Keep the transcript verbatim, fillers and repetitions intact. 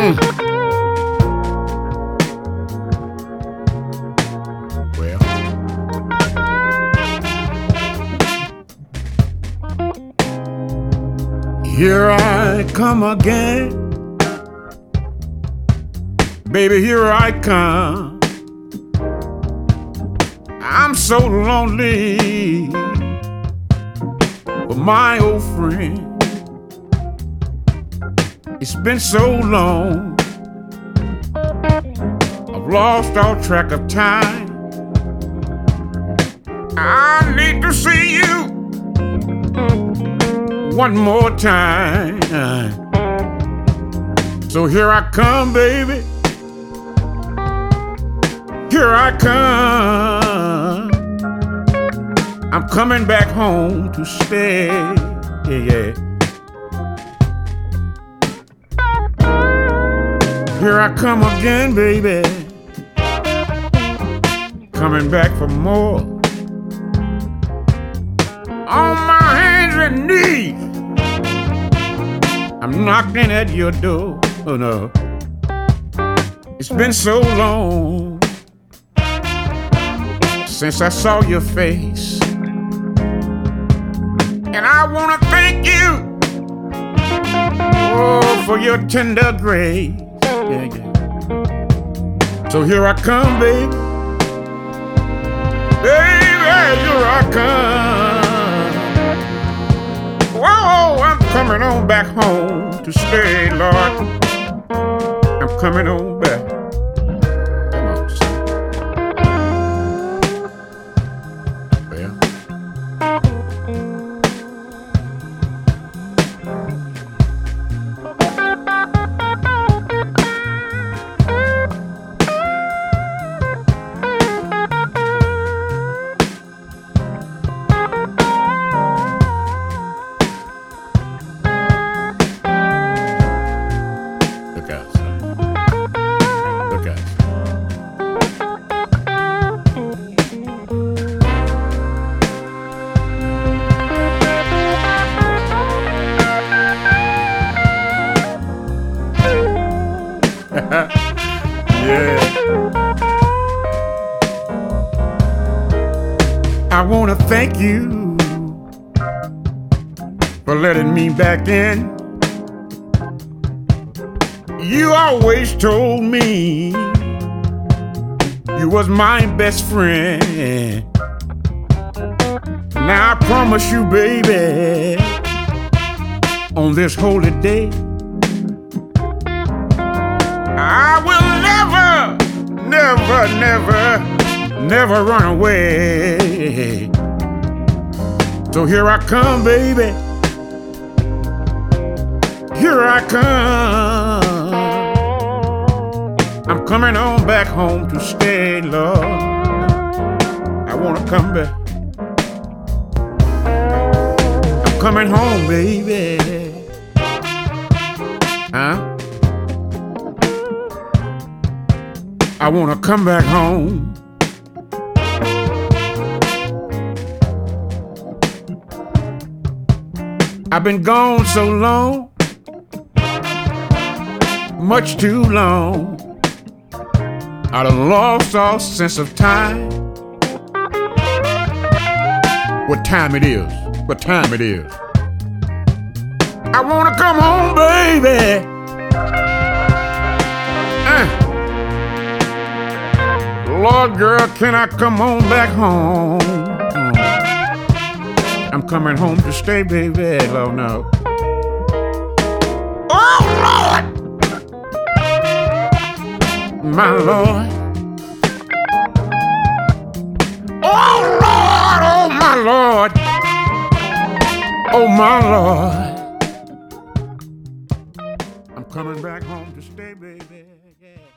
Mm. Well, here I come again, baby, here I come. I'm so lonely for my old friend. It's been so long, I've lost all track of time. I need to see you one more time. So here I come, baby. Here I come. I'm coming back home to stay. Yeah, yeah. Here I come again, baby. Coming back for more. On my hands and knees, I'm knocking at your door. Oh no, it's been so long since I saw your face, and I wanna thank you, oh, for your tender grace. Yeah, yeah. So here I come, baby. Baby, here I come. Whoa, I'm coming on back home to stay, Lord. I'm coming on back. Come on, son. Well. Look out, son. Look out. Yeah. I want to thank you for letting me back in. You always told me you was my best friend. Now I promise you, baby, on this holy day, I will never, never, never, never run away. So here I come, baby. Here I come. I'm coming on back home to stay, Lord. I wanna come back. I'm coming home, baby. Huh? I wanna come back home. I've been gone so long, much too long. I done lost all sense of time. What time it is? What time it is? I wanna come home, baby. Uh. Lord, girl, can I come on back home? Mm. I'm coming home to stay, baby. Lord, no. Oh, Lord! My Lord. Oh, Lord, oh, my Lord. Oh, my Lord. I'm coming back home to stay, baby. Yeah.